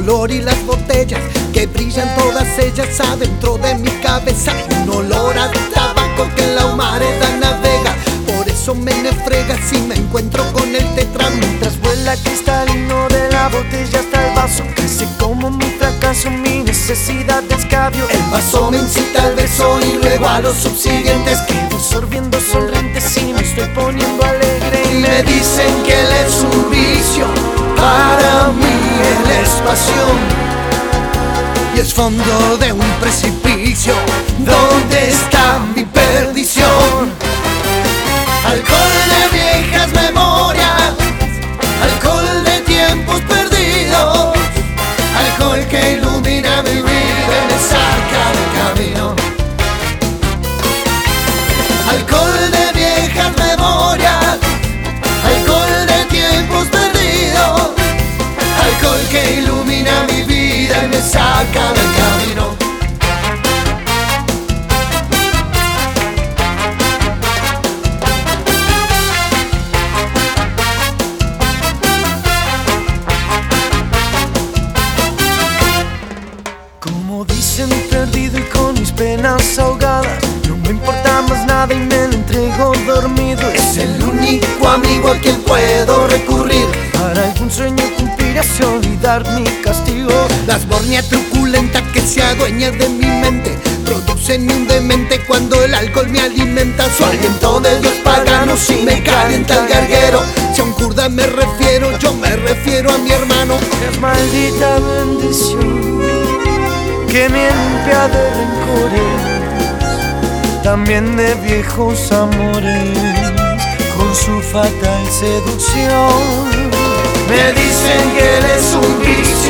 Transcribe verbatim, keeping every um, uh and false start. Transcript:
olor y las botellas que brillan todas ellas adentro de mi cabeza. Un olor a tabaco que en la humareda navega. Por eso me nefrega si me encuentro con el tetra. Mientras vuela cristalino de la botella hasta el vaso, crece como mi fracaso, mi necesidad de escabio. El vaso me incita al beso y luego a los subsiguientes. Quedo sorbiendo solventes y me estoy poniendo alegre. Y me dicen que él es un vicio, para mí él es pasión. Y es fondo de un precipicio, ¿dónde está mi perdición? Alcohol de viejas memorias, alcohol de tiempos perdidos, alcohol que ilumina mi vida y me saca del camino. Alcohol de viejas memorias, alcohol de tiempos perdidos, alcohol que ilumina mi vida y me saca del camino. Como dicen, perdido y con mis penas ahogadas, no me importa más nada y me lo entrego dormido. Es el único amigo a quien puedo recurrir para algún sueño cumplir y olvidar mi castigo. La asbornia truculenta que se adueña de mi mente produce un demente cuando el alcohol me alimenta. Su aliento de Dios pagano si me calienta el garguero. Si a un kurda me refiero, yo me refiero a mi hermano. Es maldita bendición que me limpia de rencores, también de viejos amores, con su fatal seducción. Me dicen que él es un vicio,